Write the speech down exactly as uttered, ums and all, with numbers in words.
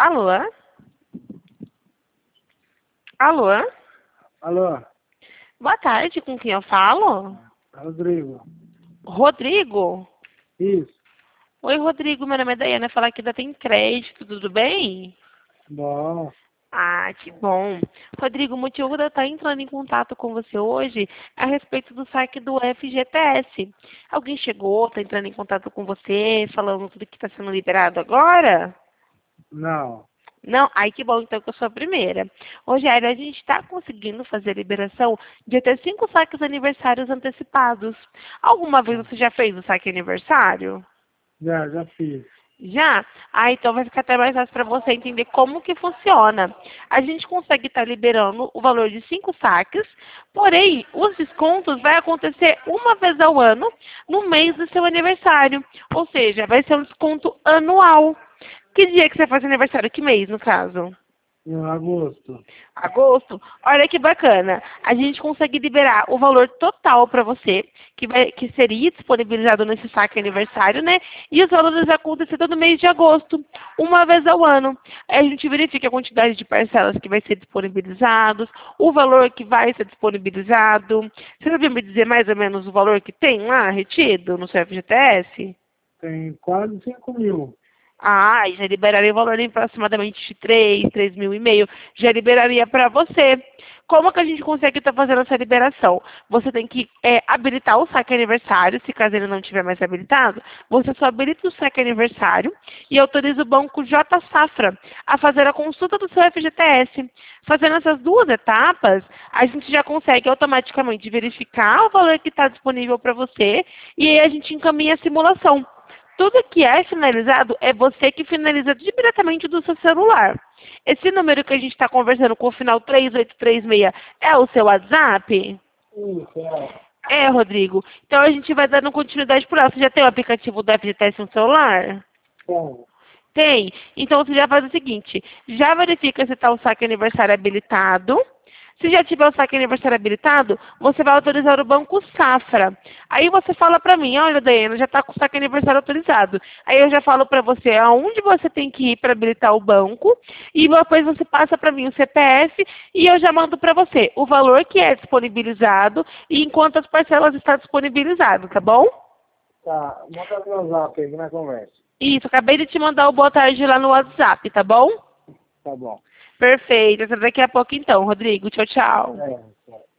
Alô? Alô? Alô, Boa tarde, com quem eu falo? Rodrigo. Rodrigo? Isso, Oi, Rodrigo, meu nome é Daiana, falar aqui da Tem Crédito, tudo bem? bom. Ah, que bom. Rodrigo, o motivo de eu estar entrando em contato com você hoje é a respeito do saque do F G T S. Alguém chegou, está entrando em contato com você, falando tudo que está sendo liberado agora? Não, Não? Ai, que bom, então, que eu sou a primeira. Rogério, a gente está conseguindo fazer a liberação de até cinco saques aniversários antecipados. Alguma vez você já fez o saque aniversário? já, já fiz. Já? Ah, então vai ficar até mais fácil para você entender como que funciona. A gente consegue estar liberando o valor de cinco saques, porém, os descontos vai acontecer uma vez ao ano, no mês do seu aniversário. Ou seja, vai ser um desconto anual. Que dia que você faz aniversário? Que mês, no caso? Em agosto. Agosto? Olha que bacana. A gente consegue liberar o valor total para você, que, vai, que seria disponibilizado nesse saque aniversário, né? E os valores vão acontecer todo mês de agosto, uma vez ao ano. Aí a gente verifica a quantidade de parcelas que vai ser disponibilizados, o valor que vai ser disponibilizado. Você sabia me dizer mais ou menos o valor que tem lá retido no seu F G T S? Tem quase cinco mil. Ah, e já liberaria o valor em aproximadamente de três, três mil e meio. Já liberaria para você. Como que a gente consegue estar fazendo essa liberação? Você tem que é, habilitar o saque aniversário, se caso ele não estiver mais habilitado, você só habilita o saque aniversário e autoriza o banco J Safra a fazer a consulta do seu F G T S. Fazendo essas duas etapas, a gente já consegue automaticamente verificar o valor que está disponível para você e aí a gente encaminha a simulação. Tudo que é finalizado é você que finaliza diretamente do seu celular. Esse número que a gente está conversando com o final três oito três seis é o seu WhatsApp? Isso, é. É, Rodrigo. Então a gente vai dando continuidade por lá. Você já tem o aplicativo do F G T S no celular? Bom, Tem. Então você já faz o seguinte, já verifica se está o saque aniversário habilitado. Se já tiver o saque aniversário habilitado, você vai autorizar o Banco Safra. Aí você fala para mim, olha, Daiana, já está com o saque aniversário autorizado. Aí eu já falo para você aonde você tem que ir para habilitar o banco. E depois você passa para mim o C P F e eu já mando para você o valor que é disponibilizado e em quantas parcelas está disponibilizado, tá bom? tá. Manda meu zap aí na conversa. Isso, acabei de te mandar o boa tarde lá no WhatsApp, tá bom? Tá bom. Perfeito. Até daqui a pouco então, Rodrigo. Tchau, tchau. É, tá.